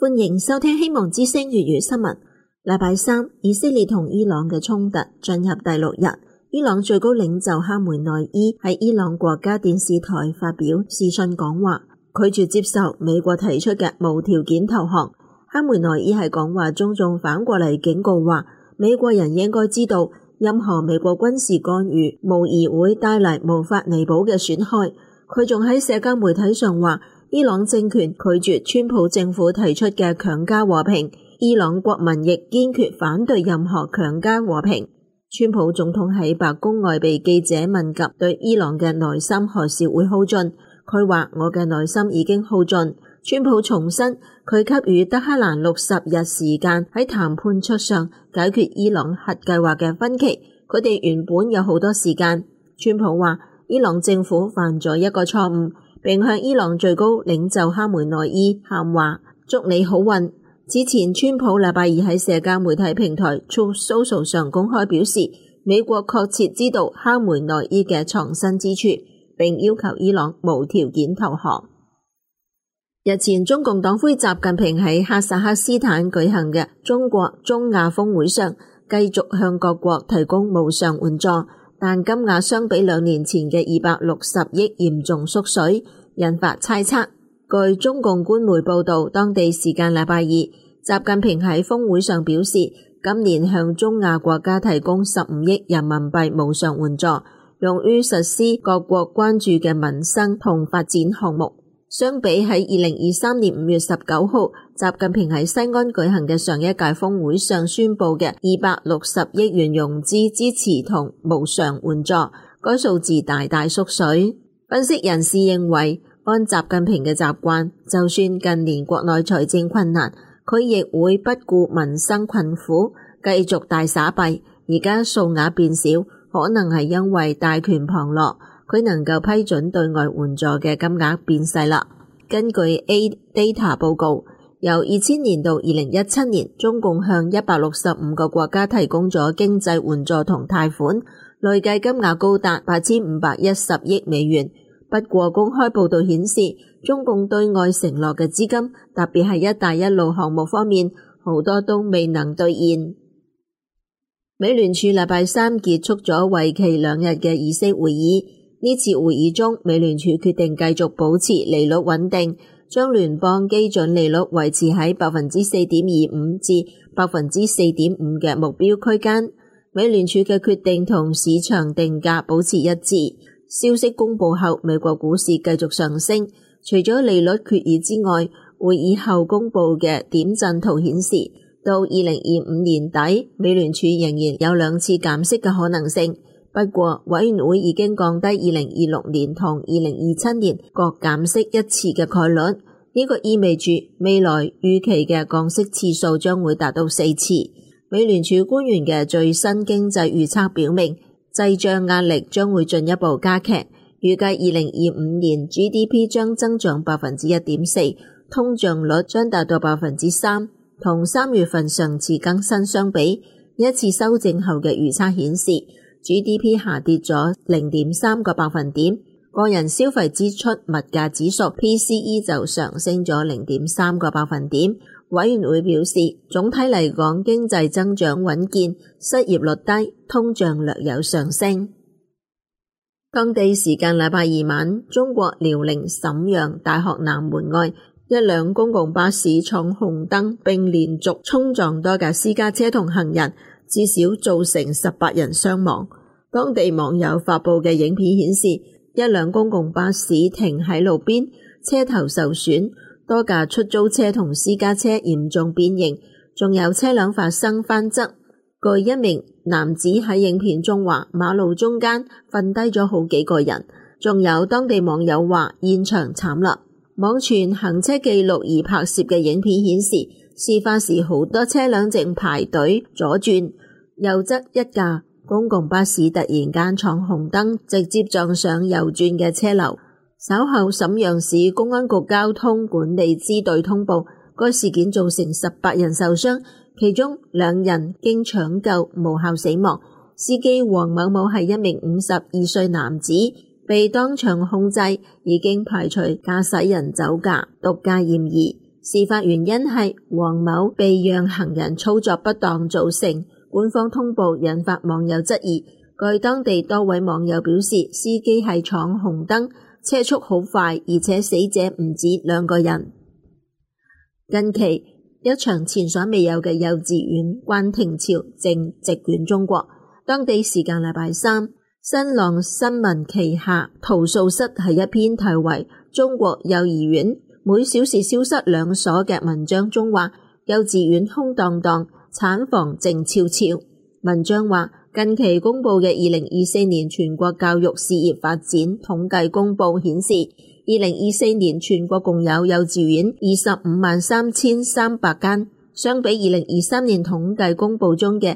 歡迎收聽希望之聲粵語新聞。禮拜三，以色列同伊朗嘅衝突進入第6日。伊朗最高領袖哈梅內伊喺伊朗國家電視台發表視訊講話，拒絕接受美國提出嘅無條件投降。哈梅內伊喺講話中仲反過嚟警告話，美國人應該知道，任何美國軍事干預無疑會帶嚟無法彌補嘅損害。佢仲喺社交媒體上話，伊朗政權拒絕川普政府提出嘅強加和平，伊朗國民亦堅決反對任何強加和平。川普總統喺白宮外被記者問及對伊朗嘅耐心何時會耗盡，佢話我嘅耐心已經耗盡。川普重申佢給予德黑蘭60日時間喺談判桌上解決伊朗核計劃嘅分歧，佢哋原本有好多時間。川普話伊朗政府犯咗一個錯誤，並向伊朗最高領袖哈梅內伊喊話，祝你好運。之前川普禮拜二喺社交媒體平台 Truth Social 上公開表示，美國確切知道哈梅內伊嘅藏身之處，並要求伊朗無條件投降。日前，中共黨魁習近平喺哈薩克斯坦舉行嘅中國中亞峰會上，繼續向各國提供無償援助，但金額相比2年前嘅260億嚴重縮水，引發猜測。據中共官媒報道，當地時間禮拜二，習近平喺峰會上表示，今年向中亞國家提供15億人民幣無償援助，用於實施各國關注嘅民生同發展項目。相比喺2023年5月19號，習近平喺西安舉行嘅上一屆峰會上宣布嘅260億元融資支持同無償援助，該數字大大縮水。分析人士認為，按習近平嘅習慣，就算近年國內財政困難，佢亦會不顧民生困苦，繼續大撒幣。而家數額變少，可能係因為大權旁落，佢能夠批准對外援助嘅金額變細啦。根據 AData 報告，由2000年到2017年，中共向165個國家提供咗經濟援助同貸款，累計金額高達8510億美元。不過公開報道顯示，中共對外承諾嘅資金，特別係一帶一路項目方面，好多都未能兌現。美聯儲禮拜三結束咗為期2日嘅議息會議，呢次會議中，美聯儲決定繼續保持利率穩定，將聯邦基準利率維持喺 4.25% 至 4.5% 嘅目標區間。美聯儲嘅決定同市場定價保持一致。消息公布後，美國股市繼續上升。除咗利率決議之外，會議後公布嘅點陣圖顯示，到2025年底，美聯儲仍然有2次減息嘅可能性。不過，委員會已經降低2026年同2027年各減息1次嘅概率。呢個意味住未來預期嘅降息次數將會達到4次。美聯儲官員嘅最新經濟預測表明，滯脹壓力將會進一步加劇，預計2025年 GDP 將增長 1.4%， 通脹率將達到 3%， 同3月份上次更新相比，一次修正後嘅預測顯示 GDP 下跌咗 0.3 個百分點，個人消費支出物價指數 PCE 就上升咗 0.3 個百分點。委員會表示，總體嚟講，經濟增長穩健，失業率低，通脹略有上升。當地時間禮拜二晚，中國遼寧瀋陽大學南門外，一輛公共巴士闖紅燈並連續衝撞多架私家車同行人，至少造成18人傷亡。當地網友發布嘅影片顯示，一輛公共巴士停喺路邊，車頭受損。多架出租車同私家車嚴重變形，仲有車輛發生翻側。據一名男子喺影片中話，馬路中間瞓低咗好幾個人。仲有當地網友話，現場慘啦。網傳行車記錄儀拍攝嘅影片顯示，事發時好多車輛正排隊左轉，右側一架公共巴士突然間闖紅燈，直接撞上右轉嘅車流。稍後，瀋陽市公安局交通管理支隊通報，該事件造成18人受傷，其中2人經搶救無效死亡。司機黃某某係一名52歲男子，被當場控制，已經排除駕駛人酒駕、毒駕嫌疑。 事發原因係黃某被讓行人操作不當造成，官方通報引發網友質疑。據當地多位網友表示，司機係闖紅燈，車速好快，而且死者唔止2個人。近期一場前所未有嘅幼稚園關停潮正席捲中國。當地時間禮拜三，新浪新聞旗下投訴室係一篇題為《中國幼兒園每小時消失2所》嘅文章中話，幼稚園空蕩蕩，產房靜悄悄。文章話，近期公布嘅2024年全國教育事業發展統計公佈顯示，2024年全國共有幼稚園253,300間，相比2023年統計公佈中嘅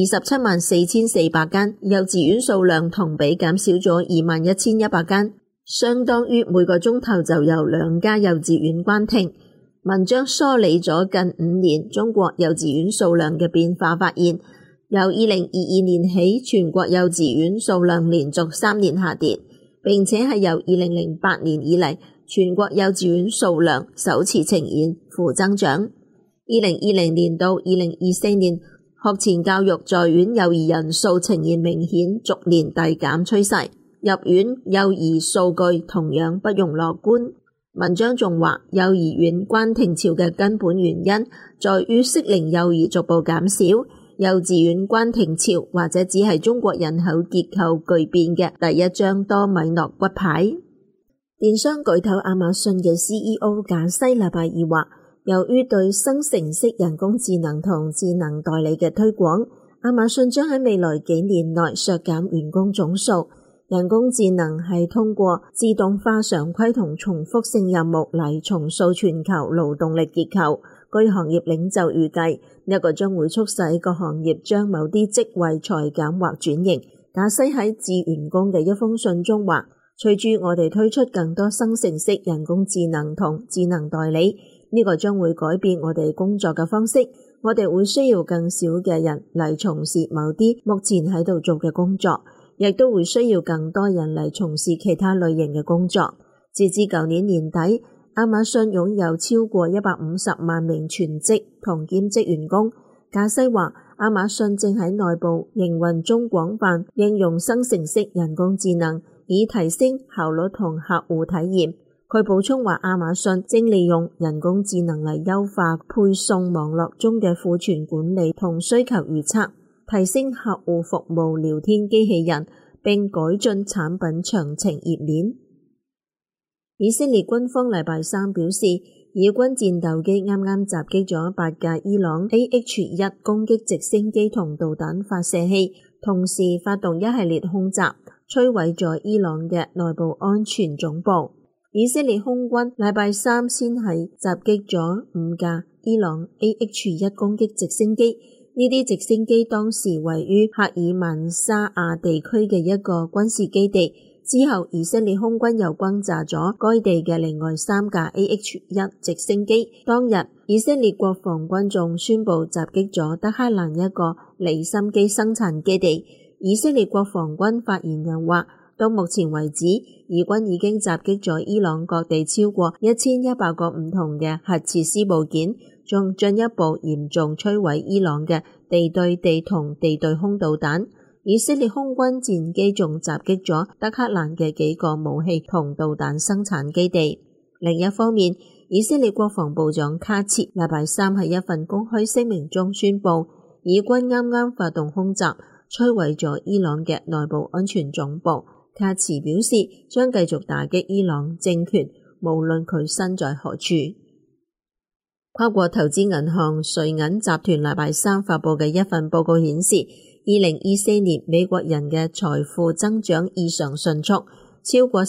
274,400間，幼稚園數量同比減少咗21,100間，相當於每個鐘頭就有2家幼稚園關停。文章梳理咗近5年中國幼稚園數量嘅變化，發現由2022年起，全國幼稚園數量連續3年下跌，並且係由2008年以嚟，全國幼稚園數量首次呈現負增長。2020年到2024年，學前教育在院幼兒人數呈現明顯逐年遞減趨勢，入院幼兒數據同樣不容樂觀。文章仲話，幼兒園關停潮嘅根本原因在於適齡幼兒逐步減少。幼稚園關停潮或者只係中國人口結構巨變嘅第一張多米諾骨牌。電商巨頭亞馬遜嘅 CEO 賈西禮拜二話，由於對生成式人工智能同智能代理嘅推廣，亞馬遜將喺未來幾年內削減員工總數。人工智能係通過自動化常規同重複性任務嚟重塑全球勞動力結構。據行業領袖預計，呢個將會促使各行業將某啲職位裁減或轉型。賈西喺致員工嘅一封信中話，隨住我哋推出更多生成式人工智能同智能代理，呢個將會改變我哋工作嘅方式。我哋會需要更少嘅人嚟從事某啲目前喺度做嘅工作，亦都會需要更多人嚟從事其他類型嘅工作。截至舊年年底，亞馬遜擁有超過150萬名全職同兼職員工。賈西話，亞馬遜正喺內部營運中廣泛應用生成式人工智能，以提升效率同客戶體驗。佢補充話，亞馬遜正利用人工智能嚟優化配送網絡中嘅庫存管理同需求預測，提升客戶服務聊天機器人，並改進產品詳情頁面。以色列軍方禮拜三表示，以軍戰鬥機啱啱襲擊咗8架伊朗 AH-1 攻擊直升機同導彈發射器，同時發動一系列空襲，摧毀咗伊朗嘅內部安全總部。以色列空軍禮拜三先係襲擊咗5架伊朗 AH-1 攻擊直升機，呢啲直升機當時位於克爾曼沙亞地區嘅一個軍事基地。之後，以色列空軍又轟炸咗該地嘅另外3架 AH-1 直升機。當日，以色列國防軍仲宣布襲擊咗德黑蘭一個離心機生產基地。以色列國防軍發言人話，到目前為止，以軍已經襲擊咗伊朗各地超過1100個唔同嘅核設施部件，仲進一步嚴重摧毀伊朗嘅地對地同地對空導彈。以色列空軍戰機仲襲擊咗德黑蘭嘅幾個武器同導彈生產基地。另一方面，以色列國防部長卡切禮拜三喺一份公開聲明中宣布，以軍啱啱發動空襲，摧毀咗伊朗嘅內部安全總部。卡切表示將繼續打擊伊朗政權，無論佢身在何處。跨國投資銀行瑞銀集團禮拜三發布嘅一份報告顯示，2024年美國人嘅財富增長異常迅速，超過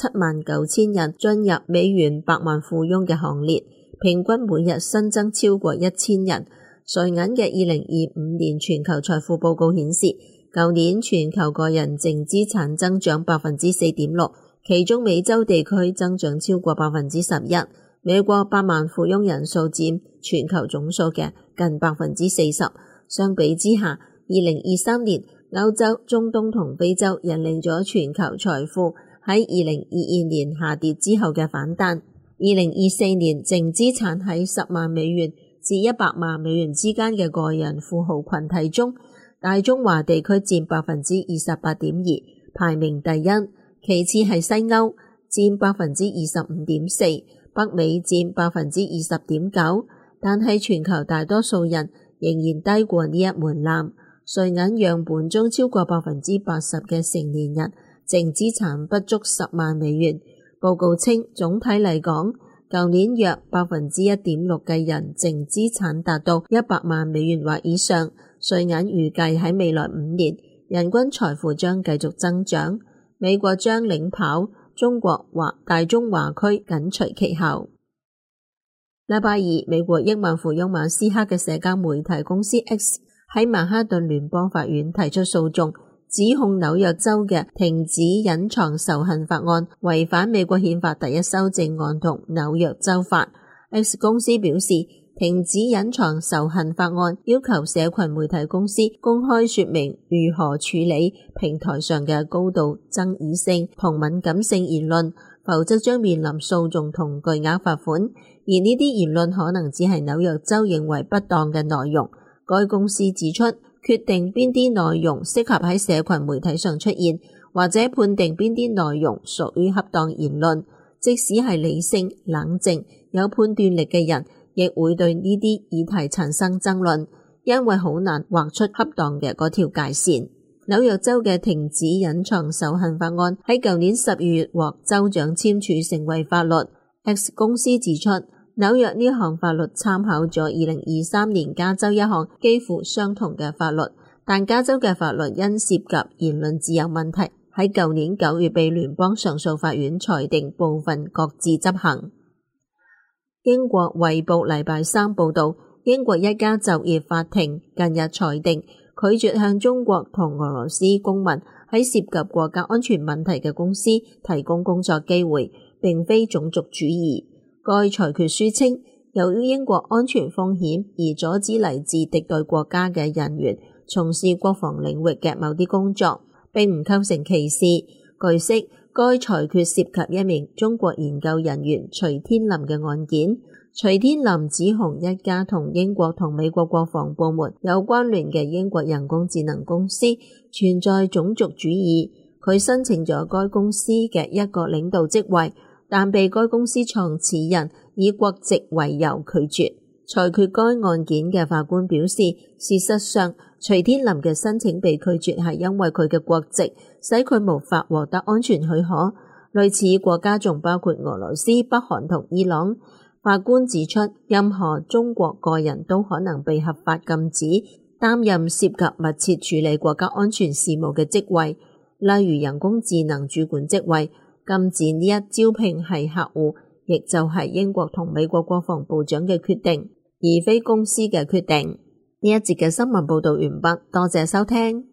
379000人進入美元百萬富翁嘅行列，平均每日新增超過1000人。瑞銀嘅2025年全球財富報告顯示，舊年全球個人淨資產增長 4.6%， 其中美洲地區增長超過 11%， 美國百萬富翁人數佔全球總數嘅近 40%。 相比之下，2023年歐洲、中東同非洲引領咗全球財富喺2022年下跌之後嘅反彈。 2024年淨資產喺10萬美元至100萬美元之間嘅個人富豪群體中，大中華地區佔 28.2%， 排名第一，其次係西歐佔 25.4%， 北美佔 20.9%， 但係全球大多數人仍然低過呢一門檻。瑞銀樣本中超過 80% 嘅成年人淨資產不足10萬美元。報告稱，總體嚟講，舊年約 1.6% 嘅人淨資產達到100萬美元或以上。瑞銀預計喺未來5年，人均財富將繼續增長，美國將領跑，中國或大中華區緊隨其後。禮拜二，美國億萬富翁馬斯克嘅社交媒體公司 X 喺曼哈頓聯邦法院提出訴訟，指控紐約州嘅停止隱藏仇恨法案違反美國憲法第一修正案同紐約州法。X 公司表示，停止隱藏仇恨法案要求社群媒體公司公開說明如何處理平台上嘅高度爭議性同敏感性言論，否則將面臨訴訟同巨額罰款。而呢啲言論可能只係紐約州認為不當嘅內容。該公司指出，決定邊啲內容適合喺社群媒體上出現，或者判定邊啲內容屬於恰當言論，即使係理性、冷靜、有判斷力嘅人，亦會對呢啲議題產生爭論，因為好難劃出恰當嘅嗰條界線。紐約州嘅停止隱藏仇恨法案喺舊年12月獲州長簽署成為法律。X 公司指出，紐約呢項法律參考咗2023年加州一項幾乎相同嘅法律，但加州嘅法律因涉及言論自由問題，喺舊年9月被聯邦上訴法院裁定部分擱置執行。英國《衛報》禮拜三報道，英國一家就業法庭近日裁定拒絕向中國同俄羅斯公民喺涉及國家安全問題嘅公司提供工作機會，並非種族主義。該裁決書稱，由於英國安全風險而阻止嚟自敵對國家嘅人員從事國防領域嘅某啲工作，並唔構成歧視。據悉，該裁決涉及一名中國研究人員徐天林嘅案件。徐天林指控一家同英國同美國國防部門有關聯嘅英國人工智能公司存在種族主義。佢申請咗該公司嘅一個領導職位，但被該公司創始人以國籍為由拒絕。裁決該案件嘅法官表示，事實上，徐天林嘅申請被拒絕係因為佢嘅國籍使佢無法獲得安全許可。類似國家仲包括俄羅斯、北韓同伊朗。法官指出，任何中國個人都可能被合法禁止擔任涉及密切處理國家安全事務嘅職位，例如人工智能主管職位。禁止呢一招聘係客戶，亦就係英國同美國國防部長嘅決定，而非公司嘅決定。呢一節嘅新聞報道完畢，多謝收聽。